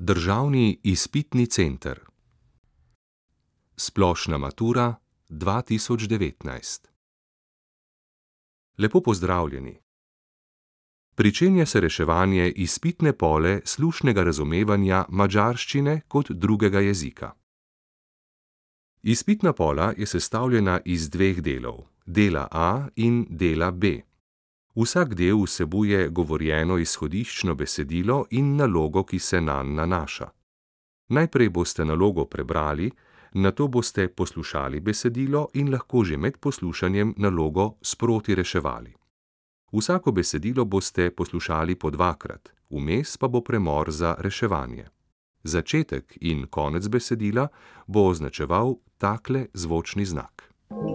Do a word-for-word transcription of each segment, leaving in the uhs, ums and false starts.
Državni izpitni center. Splošna matura dva tisoč devetnajst. Lepo pozdravljeni. Pričenja se reševanje izpitne pole slušnega razumevanja madžarščine kot drugega jezika. Izpitna pola je sestavljena iz dveh delov, dela A in dela B. Vsak del vsebuje govorjeno izhodiščno besedilo in nalogo, ki se nanj nanaša. Najprej boste nalogo prebrali, nato boste poslušali besedilo in lahko že med poslušanjem nalogo sproti reševali. Vsako besedilo boste poslušali po dvakrat, vmes pa bo premor za reševanje. Začetek in konec besedila bo označeval takle zvočni znak.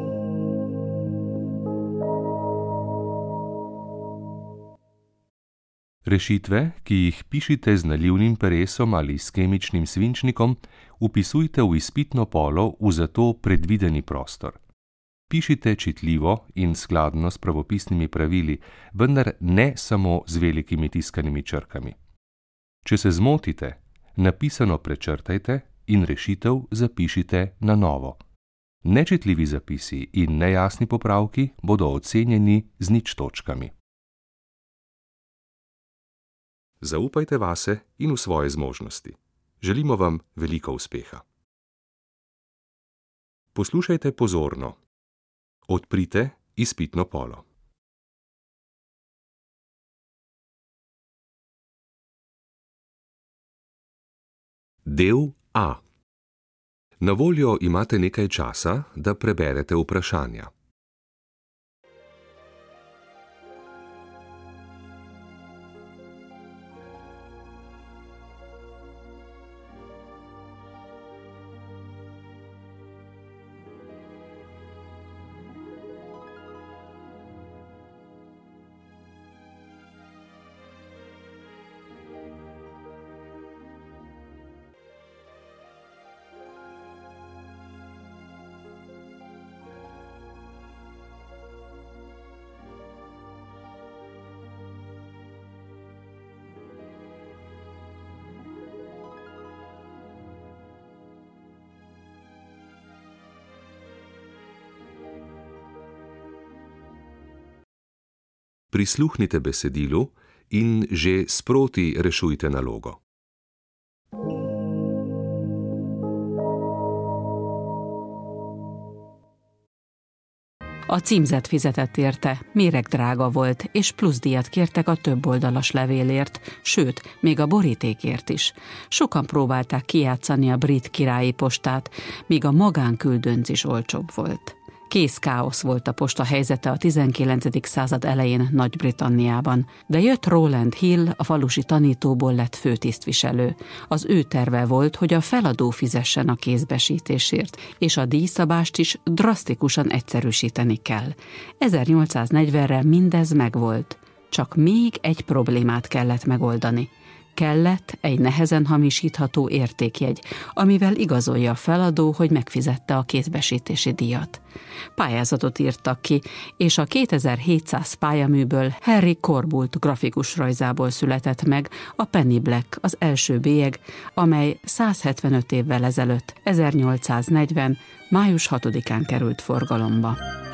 Rešitve, ki jih pišite z nalivnim peresom ali s kemičnim svinčnikom, vpisujte v izpitno polo v za to predvideni prostor. Pišite čitljivo in skladno s pravopisnimi pravili, vendar ne samo z velikimi tiskanimi črkami. Če se zmotite, napisano prečrtajte in rešitev zapišite na novo. Nečitljivi zapisi in nejasni popravki bodo ocenjeni z nič točkami. Zaupajte vase in v svoje zmožnosti. Želimo vam veliko uspeha. Poslušajte pozorno. Odprite izpitno polo. Del A. Na voljo imate nekaj časa, da preberete vprašanja. Prisluhnite besedilu in že sproti rešujte nalogo. A címzett fizetett érte, méregdrága volt, és pluszdíjat kértek a többoldalas levélért, sőt, még a borítékért is. Sokan próbálták kijátszani a brit királyi postát, míg a magánküldönc is olcsóbb volt. Kész káosz volt a posta helyzete a tizenkilencedik század elején Nagy-Britanniában, de jött Rowland Hill, a falusi tanítóból lett főtisztviselő. Az ő terve volt, hogy a feladó fizessen a kézbesítésért, és a díjszabást is drasztikusan egyszerűsíteni kell. ezernyolcszáznegyvenre mindez megvolt, csak még egy problémát kellett megoldani. Kellett egy nehezen hamisítható értékjegy, amivel igazolja a feladó, hogy megfizette a kézbesítési díjat. Pályázatot írtak ki, és a kétezer-hétszáz pályaműből Henry Corbult grafikus rajzából született meg a Penny Black, az első bélyeg, amely száz hetvenöt évvel ezelőtt, ezernyolcszáznegyven. május hatodikán került forgalomba.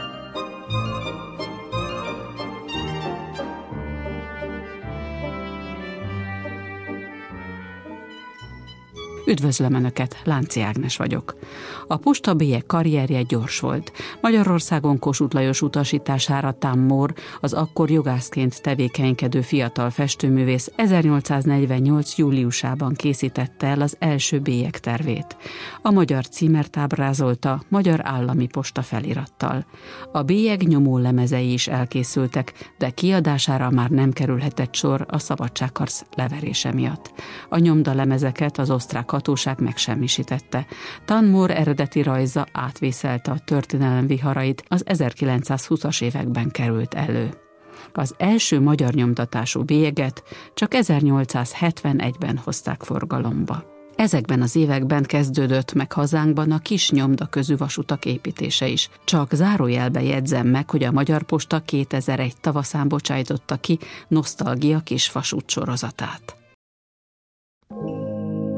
Üdvözlöm Önöket, Lánci Ágnes vagyok. A postabélyek karrierje gyors volt. Magyarországon Kossuth Lajos utasítására Tom Moore, az akkor jogászként tevékenykedő fiatal festőművész ezernyolcszáznegyvennyolc. júliusában készítette el az első bélyeg tervét. A magyar címert ábrázolta Magyar Állami Posta felirattal. A bélyeg nyomólemezei is elkészültek, de kiadására már nem kerülhetett sor a szabadságharc leverése miatt. A nyomdalemezeket az osztrák hatóság megsemmisítette. Tom Moore eredeti rajza átvészelte a történelem viharait, az ezerkilencszázhúszas években került elő. Az első magyar nyomtatású bélyeget csak ezernyolcszázhetvenegyben hozták forgalomba. Ezekben az években kezdődött meg hazánkban a kis nyomda közüvasutak építése is. Csak zárójelbe jegyzem meg, hogy a Magyar Posta kétezer-egy tavaszán bocsájtotta ki Nosztalgia kisvasút sorozatát.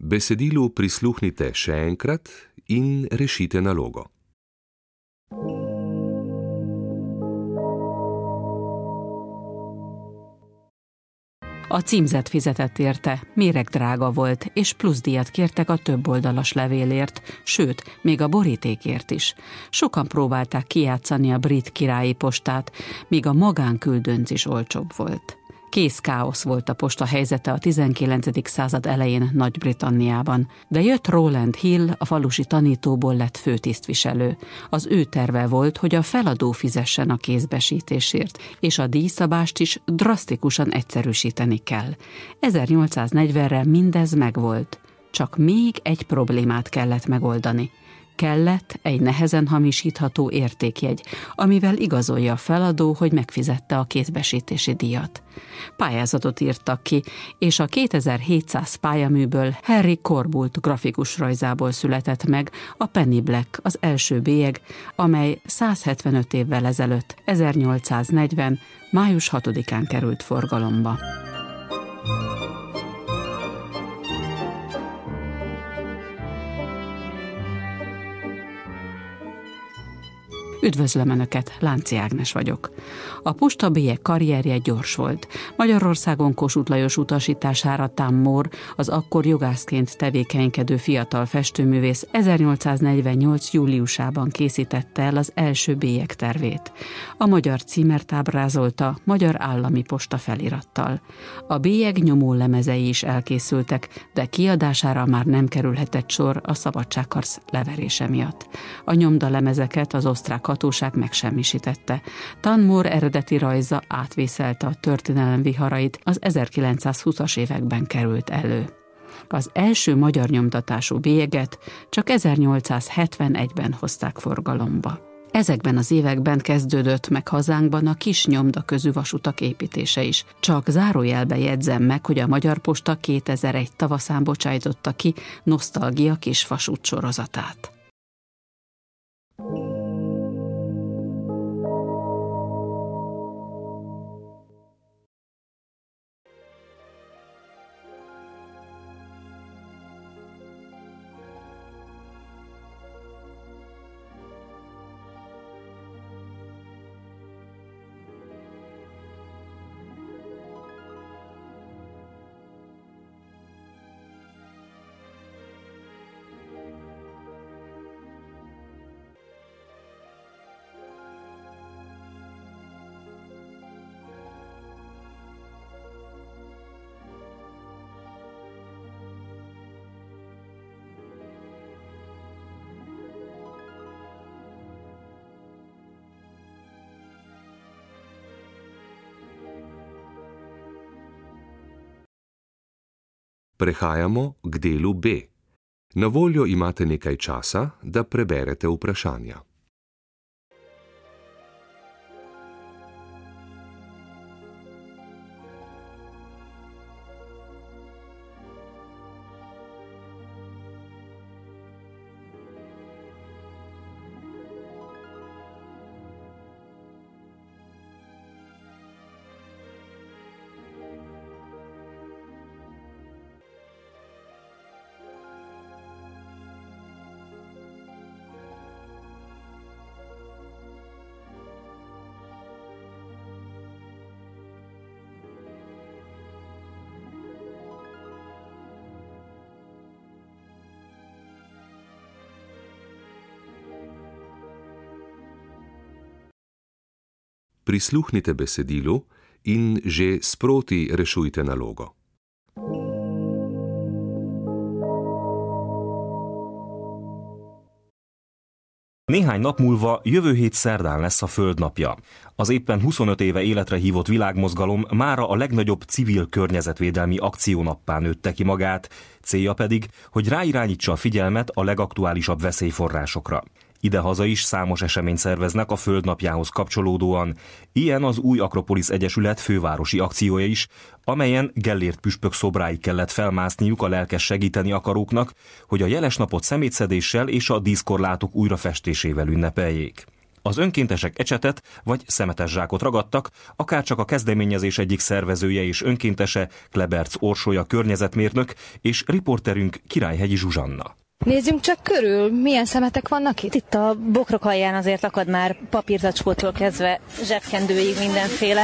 Besedilu prisluhnite še enkrat in rešite nalogo. A címzett fizetett érte, méregdrága volt, és pluszdíjat kértek a többoldalas levélért, sőt, még a borítékért is. Sokan próbálták kijátszani a brit királyi postát, míg a magánküldönc is olcsóbb volt. Kész káosz volt a posta helyzete a tizenkilencedik század elején Nagy-Britanniában, de jött Rowland Hill, a falusi tanítóból lett főtisztviselő. Az ő terve volt, hogy a feladó fizessen a kézbesítésért, és a díjszabást is drasztikusan egyszerűsíteni kell. ezernyolcszáznegyvenre mindez megvolt, csak még egy problémát kellett megoldani. Kellett egy nehezen hamisítható értékjegy, amivel igazolja a feladó, hogy megfizette a kézbesítési díjat. Pályázatot írtak ki, és a kétezer-hétszáz pályaműből Harry Corbult grafikus rajzából született meg a Penny Black, az első bélyeg, amely száz hetvenöt évvel ezelőtt, ezernyolcszáznegyven. május hatodikán került forgalomba. Üdvözlöm Önöket, Lánci Ágnes vagyok. A postabélyek karrierje gyors volt. Magyarországon Kossuth Lajos utasítására Tom Moore, az akkor jogászként tevékenykedő fiatal festőművész ezernyolcszáznegyvennyolc. júliusában készítette el az első bélyeg tervét. A magyar címert ábrázolta Magyar Állami Posta felirattal. A bélyeg nyomólemezei is elkészültek, de kiadására már nem kerülhetett sor a szabadságharc leverése miatt. A nyomdalemezeket az osztrák hatóság megsemmisítette. Tom Moore eredeti rajza átvészelte a történelem viharait, az ezerkilencszázhúszas években került elő. Az első magyar nyomtatású bélyeget csak ezernyolcszázhetvenegyben hozták forgalomba. Ezekben az években kezdődött meg hazánkban a kis nyomda közüvasutak építése is. Csak zárójelbe jegyzem meg, hogy a Magyar Posta kétezer-egy tavaszán bocsájtotta ki Nosztalgia kisvasút sorozatát. Prehajamo k delu B. Na voljo imate nekaj časa, da preberete vprašanja. Prisluhnite besedilu in že sproti rešujte nalogo. Néhány nap múlva jövő hét szerdán lesz a Földnapja. Az éppen huszonöt éve életre hívott világmozgalom mára a legnagyobb civil környezetvédelmi akciónappá nőtte ki magát, célja pedig, hogy ráirányítsa a figyelmet a legaktuálisabb veszélyforrásokra. Idehaza is számos eseményt szerveznek a Földnapjához kapcsolódóan, ilyen az új Akropolisz Egyesület fővárosi akciója is, amelyen Gellért püspök szobráig kellett felmászniuk a lelkes segíteni akaróknak, hogy a jeles napot szemétszedéssel és a díszkorlátok újrafestésével ünnepeljék. Az önkéntesek ecsetet vagy szemetes zsákot ragadtak, akárcsak a kezdeményezés egyik szervezője és önkéntese, Kleberc Orsolya környezetmérnök és riporterünk Királyhegyi Zsuzsanna. Nézzünk csak körül, milyen szemetek vannak itt? Itt a bokrok alján azért akad már papírzacskótól kezdve zsebkendőig mindenféle.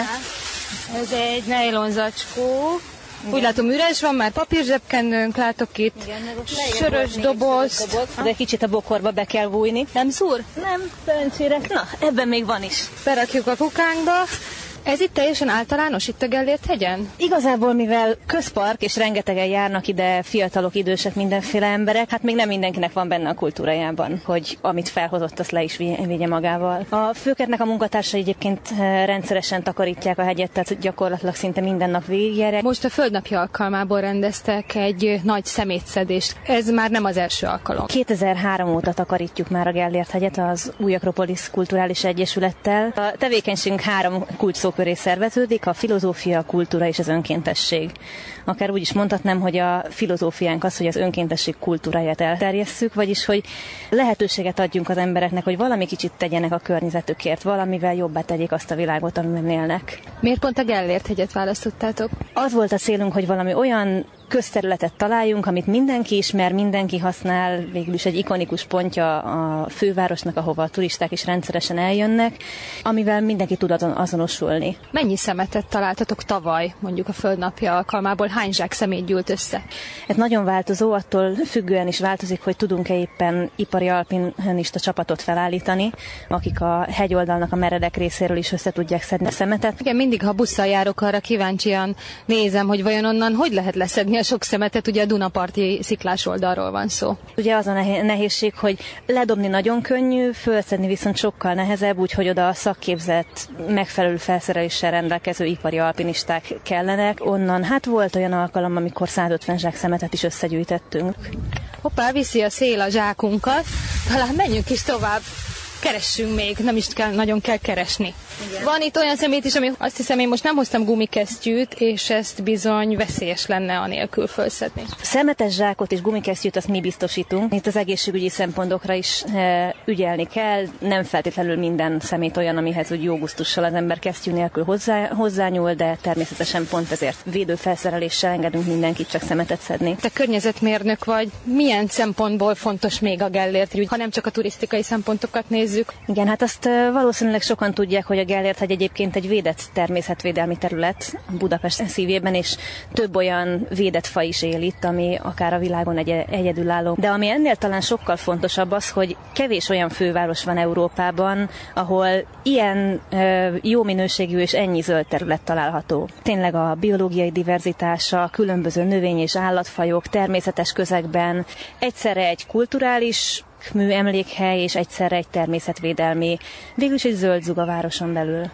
Ez egy nejlonzacskó. Úgy látom, üres van, már papírzsebkendőnk, látok itt. Igen, sörös doboz. doboz. De kicsit a bokorba be kell bújni. Nem szúr? Nem, szerencsére. Na, ebben még van is. Berakjuk a kukánkba. Ez itt teljesen általános, itt a Gellért hegyen? Igazából, mivel közpark, és rengetegen járnak ide fiatalok, idősek, mindenféle emberek, hát még nem mindenkinek van benne a kultúrájában, hogy amit felhozott, azt le is vigye magával. A főkertnek a munkatársai egyébként rendszeresen takarítják a hegyet, tehát gyakorlatilag szinte minden nap végigjárják. Most a Földnapja alkalmából rendeztek egy nagy szemétszedést. Ez már nem az első alkalom. kétezer-három óta takarítjuk már a Gellért hegyet az Új Akropolisz Kulturális Egyesülettel. A tevékenységünk három kulcsszó köré szerveződik, a filozófia, a kultúra és az önkéntesség. Akár úgy is mondhatnám, hogy a filozófiánk az, hogy az önkéntesség kultúráját elterjesszük, vagyis hogy lehetőséget adjunk az embereknek, hogy valami kicsit tegyenek a környezetükért, valamivel jobbá tegyék azt a világot, amiben élnek. Miért pont a Gellért hegyet választottátok? Az volt a célunk, hogy valami olyan közterületet találjunk, amit mindenki ismer, mindenki használ, végül is egy ikonikus pontja a fővárosnak, ahova a turisták is rendszeresen eljönnek, amivel mindenki tud azon, azonosulni. Mennyi szemetet találtatok tavaly, mondjuk a Földnapja alkalmából? Hány zsák szemét gyűlt össze? Ez nagyon változó, attól függően is változik, hogy tudunk-e éppen ipari alpinista csapatot felállítani, akik a hegyoldalnak a meredek részéről is össze tudják szedni a szemetet. Igen, mindig, ha busszal járok, arra kíváncsian nézem, hogy vajon onnan hogy lehet leszedni a sok szemetet, ugye a Dunaparti sziklás oldalról van szó. Ugye az a nehézség, hogy ledobni nagyon könnyű, fölszedni viszont sokkal nehezebb, úgyhogy oda a szakképzett, megfelelő felszereléssel rendelkező ipari alpinisták kellenek. Onnan hát volt olyan alkalom, amikor százötven zsák szemetet is összegyűjtettünk. Hoppá, viszi a szél a zsákunkat, talán menjünk is tovább. Keressünk még, nem is kell, nagyon kell keresni. Igen. Van itt olyan szemét is, ami azt hiszem, én most nem hoztam gumikesztyűt, és ezt bizony veszélyes lenne anélkül felszedni. Szemetes zsákot és gumikesztyűt azt mi biztosítunk. Itt az egészségügyi szempontokra is e, ügyelni kell. Nem feltétlenül minden szemét olyan, amihez úgy jó gusztussal az ember kesztyű nélkül hozzá, hozzányúl, de természetesen pont ezért védőfelszereléssel engedünk mindenkit csak szemetet szedni. Te környezetmérnök vagy, milyen szempontból fontos még a Gellért ügy, ha nem csak a turisztikai szempontokat nézzük? Igen, hát azt valószínűleg sokan tudják, hogy a Gellért hegy egyébként egy védett természetvédelmi terület Budapest szívében, és több olyan védett faj is él itt, ami akár a világon egy egyedülálló. De ami ennél talán sokkal fontosabb az, hogy kevés olyan főváros van Európában, ahol ilyen ö, jó minőségű és ennyi zöld terület található. Tényleg a biológiai diverzitása, különböző növény- és állatfajok természetes közegben, egyszerre egy kulturális mű emlékhely, és egyszerre egy természetvédelmi, végülis egy zöld zug a városon belül.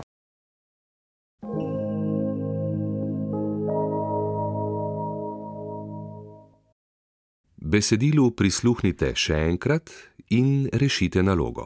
Besedilu prisluhnite še enkrat in rešite nalogo.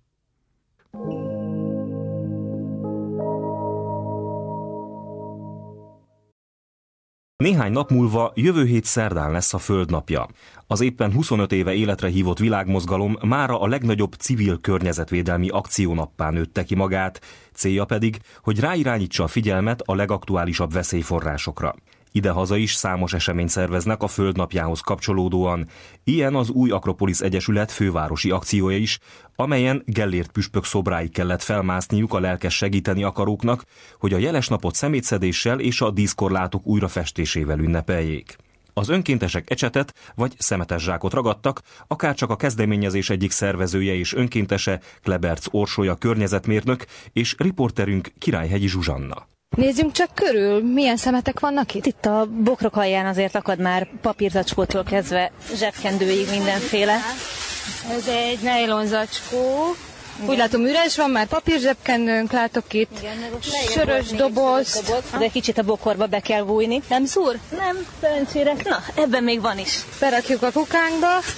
Néhány nap múlva jövő hét szerdán lesz a Földnapja. Az éppen huszonöt éve életre hívott világmozgalom mára a legnagyobb civil környezetvédelmi akciónappá nőtte ki magát, célja pedig, hogy ráirányítsa a figyelmet a legaktuálisabb veszélyforrásokra. Idehaza is számos eseményt szerveznek a Földnapjához kapcsolódóan. Ilyen az Új Akropolisz Egyesület fővárosi akciója is, amelyen Gellért püspök szobráig kellett felmászniuk a lelkes segíteni akaróknak, hogy a jeles napot szemétszedéssel és a díszkorlátok újrafestésével ünnepeljék. Az önkéntesek ecsetet vagy szemetes zsákot ragadtak, akárcsak a kezdeményezés egyik szervezője és önkéntese, Kleberc Orsolya környezetmérnök és riporterünk Királyhegyi Zsuzsanna. Nézzünk csak körül, milyen szemetek vannak itt? Itt a bokrok alján azért akad már papírzacskótól kezdve zsebkendőig mindenféle. Ez egy nejlonzacskó. Úgy látom, üres van, már papírzsebkendőnk, látok itt. Igen, sörös doboz. doboz. De kicsit a bokorba be kell bújni. Nem szúr? Nem, szerencsére. Na, ebben még van is. Berakjuk a kukánkba.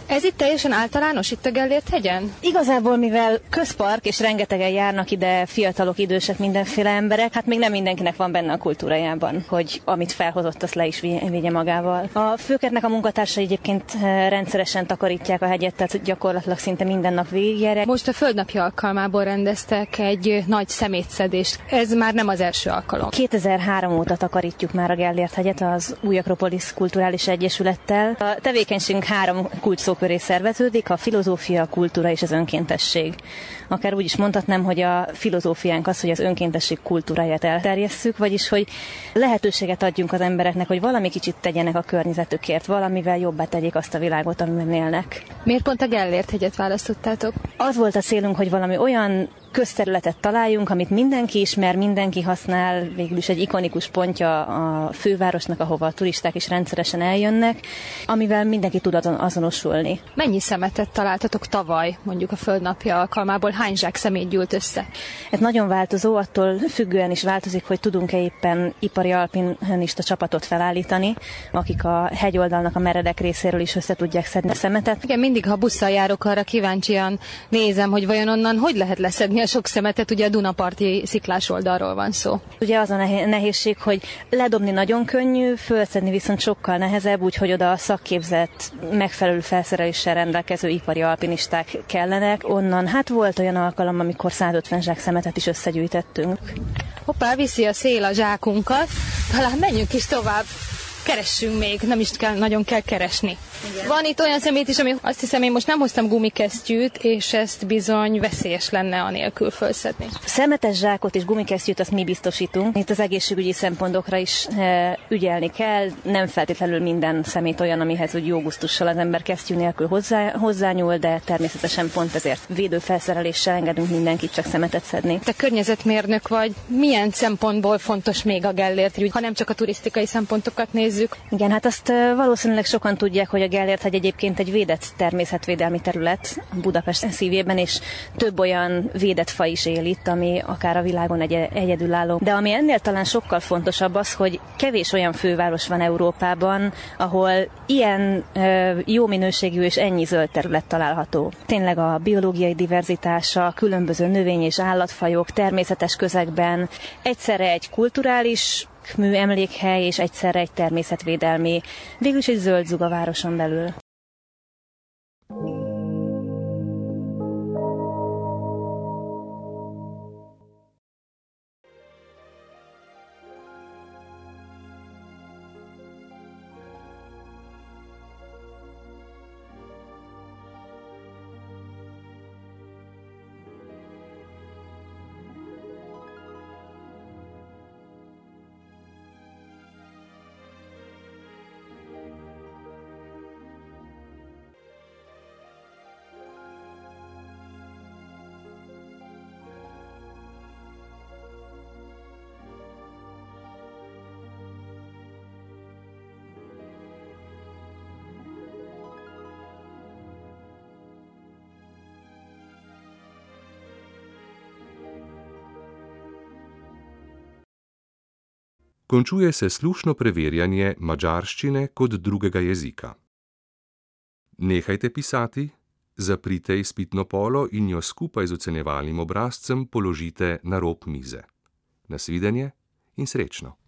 Ez itt teljesen általános, itt a Gellért hegyen? Igazából, mivel közpark, és rengetegen járnak ide fiatalok, idősek, mindenféle emberek, hát még nem mindenkinek van benne a kultúrájában, hogy amit felhozott, azt le is vigye magával. A főkertnek a munkatársai egyébként rendszeresen takarítják a hegyet, tehát gyakorlatilag szinte minden nap végigjárják. Most a Földnapja alkalmából rendeztek egy nagy szemétszedést. Ez már nem az első alkalom. kétezer-három óta takarítjuk már a Gellért hegyet az Új Akropolisz Kulturális Egyesülettel. A tevékenységünk három kulcsszó köré szerveződik: a filozófia, a kultúra és az önkéntesség. Akár úgy is mondhatnám, hogy a filozófiánk az, hogy az önkéntesség kultúráját elterjesszük, vagyis hogy lehetőséget adjunk az embereknek, hogy valami kicsit tegyenek a környezetükért, valamivel jobbá tegyék azt a világot, amiben élnek. Miért pont a Gellért hegyet választottátok? Az volt a célunk, hogy valami olyan közterületet találjunk, amit mindenki ismer, mindenki használ, végül is egy ikonikus pontja a fővárosnak, ahova a turisták is rendszeresen eljönnek, amivel mindenki tud azonosulni. Mennyi szemetet találtatok tavaly, mondjuk a Földnapja alkalmából? Hány zsák szemét gyűlt össze? Ez nagyon változó, attól függően is változik, hogy tudunk-e éppen ipari alpinista csapatot felállítani, akik a hegyoldalnak a meredek részéről is össze tudják szedni a szemetet. Igen, mindig, ha busszal járok, arra kíváncsian nézem, hogy vajon onnan hogy lehet leszedni a sok szemetet, ugye a Dunaparti sziklás oldalról van szó. Ugye az a nehézség, hogy ledobni nagyon könnyű, fölszedni viszont sokkal nehezebb, úgyhogy oda a szakképzett, megfelelő felszereléssel rendelkező ipari alpinisták kellenek. Onnan hát volt olyan alkalom, amikor százötven zsák szemetet is összegyűjtettünk. Hoppá, viszi a szél a zsákunkat, talán menjünk is tovább. Keressünk még, nem is kell, nagyon kell keresni. Igen. Van itt olyan szemét is, ami azt hiszem, én most nem hoztam gumikesztyűt, és ezt bizony veszélyes lenne anélkül felszedni. Szemetes zsákot és gumikesztyűt azt mi biztosítunk. Itt az egészségügyi szempontokra is e, ügyelni kell. Nem feltétlenül minden szemét olyan, amihez úgy jó gusztussal az ember kesztyű nélkül hozzá, hozzányúl, de természetesen pont ezért védőfelszereléssel engedünk mindenkit csak szemetet szedni. Te környezetmérnök vagy, milyen szempontból fontos még a Gellért, ha nem csak a turisztikai szempontokat nézzük? Igen, hát azt valószínűleg sokan tudják, hogy a Gellért hegy egyébként egy védett természetvédelmi terület Budapest szívében, és több olyan védett faj is él itt, ami akár a világon egy egyedülálló. De ami ennél talán sokkal fontosabb az, hogy kevés olyan főváros van Európában, ahol ilyen ö, jó minőségű és ennyi zöld terület található. Tényleg a biológiai diverzitása, különböző növény- és állatfajok természetes közegben, egyszerre egy kulturális mű emlékhely, és egyszerre egy természetvédelmi, végülis egy zöld zug a városon belül. Končuje se slušno preverjanje madžarščine kot drugega jezika. Nehajte pisati, zaprite izpitno polo in jo skupaj z ocenjevalnim obrazcem položite na rob mize. Nasvidenje in srečno!